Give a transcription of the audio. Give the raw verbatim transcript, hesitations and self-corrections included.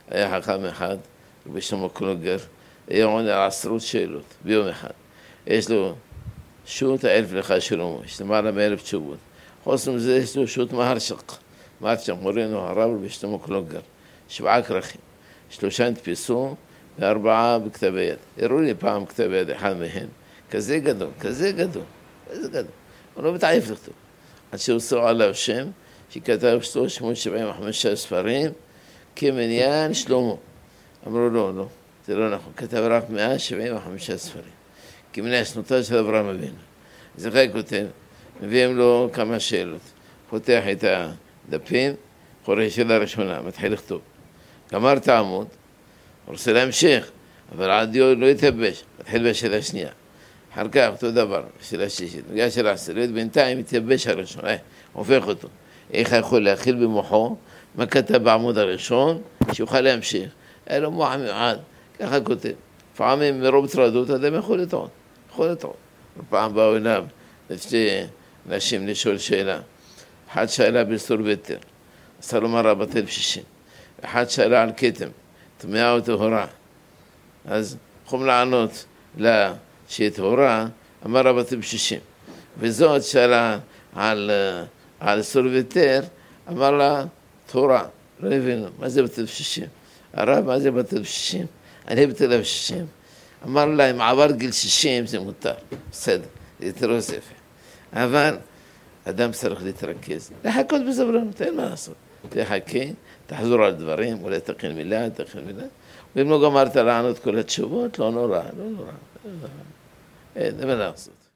היה חכם אחד, רבי שלמה קלוגר, היה עונה על עשרות שאלות ביום אחד. יש לו שו"ת האלף לך שלמה, יש למעלה מאלף תשובות. חוץ מזה יש לו שו"ת מהרש"ק, מהרש"ק מורנו הרב רבי שלמה קלוגר, שבעה כרכים, שלושה נתפסו וארבעה בכתב היד. הראו לי פעם כתב היד אחד מהם, כזה גדול, כזה גדול, כזה גדול. הוא לא מתעייף לכתוב. עד שהוצאו עליו שם, שכתב שלוש מאות שבעים וחמישה ספרים, כמניין שלמה. אמרו לו, לא, זה לא נכון, כתב רק מאה שבעים וחמישה ספרים. כמניין שנותיו של אברהם אבינו. זה חי כותב, מביאים לו כמה שאלות. פותח את הדפים, קורא שאלה ראשונה, מתחיל לכתוב. גמר את העמוד, רוצה להמשיך, אבל עד יום לא יתייבש, מתחיל בשאלה שנייה. אחר כך אותו דבר, שאלה שישית, מגיע שאלה עשירית, בינתיים מתייבש הראשון, אה, הופך אותו. איך יכול להכיל במוחו, מה כתב בעמוד הראשון, שיוכל להמשיך. היה לו מוח מיוחד, ככה כותב. פעמים מרוב טרדות, אדם יכול לטעות, יכול לטעות. פעם באו אליו, לשתי נשים לשאול שאלה. אחת שאלה בסור ותר, עשה לו מרה בטל בשישים. אחת שאלה על כתם, טמאה או טהורה. אז יכולים לענות לה שהיא טהורה, אמר לה בטל בשישים. וזאת שאלה על, על סור ותר, אמר לה טהורה. לא הבינו, מה זה בטל בשישים? הרב, מה זה בטל בשישים? אני בטל בשישים. אמר לה, אם עבר גיל שישים זה מותר. בסדר, זה תירוץ יפה. אבל אדם צריך להתרכז, לחכות בסבלנות, אין מה לעשות. תחכה, תחזור על דברים, אולי תכין מילה, תכין מילה. ואם לא גמרת לענות כל התשובות, לא נורא, לא נורא. אין מה לעשות.